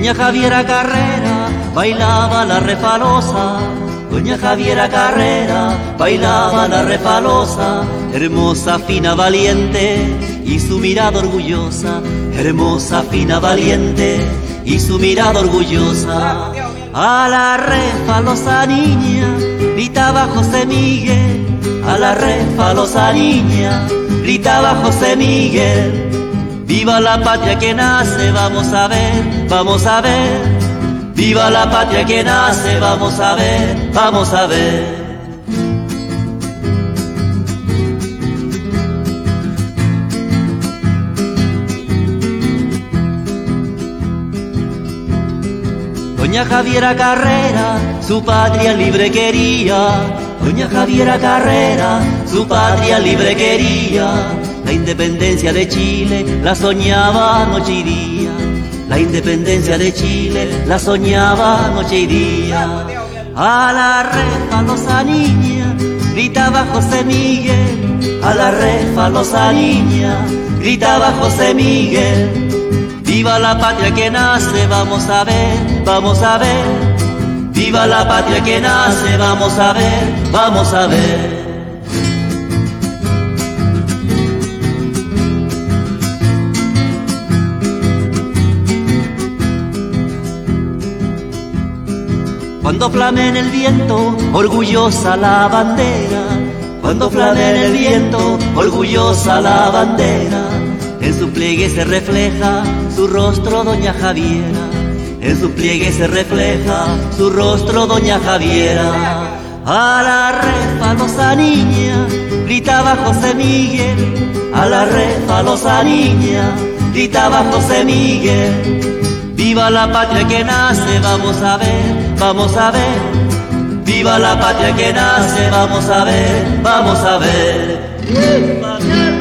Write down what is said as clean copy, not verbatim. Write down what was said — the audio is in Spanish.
Doña Javiera Carrera bailaba la refalosa, Doña Javiera Carrera bailaba la refalosa, hermosa, fina, valiente y su mirada orgullosa, hermosa, fina, valiente y su mirada orgullosa. A la refalosa niña gritaba José Miguel, a la refalosa niña gritaba José Miguel. Viva la patria que nace, vamos a ver, vamos a ver. Viva la patria que nace, vamos a ver, vamos a ver. Doña Javiera Carrera, su patria libre quería. Doña Javiera Carrera, su patria libre quería. La independencia de Chile la soñaba noche y día. La independencia de Chile la soñaba noche y día. A la refalosa niña gritaba José Miguel, a la refalosa niña gritaba José Miguel. Viva la patria que nace, vamos a ver, vamos a ver. Viva la patria que nace, vamos a ver, vamos a ver. Cuando flame en el viento, orgullosa la bandera. Cuando flame en el viento, orgullosa la bandera. En su pliegue se refleja su rostro, Doña Javiera. En su pliegue se refleja su rostro, Doña Javiera. A la refalosa niña gritaba José Miguel, a la refalosa niña gritaba José Miguel. Viva la patria que nace, vamos a ver, vamos a ver. Viva la patria que nace, vamos a ver, vamos a ver.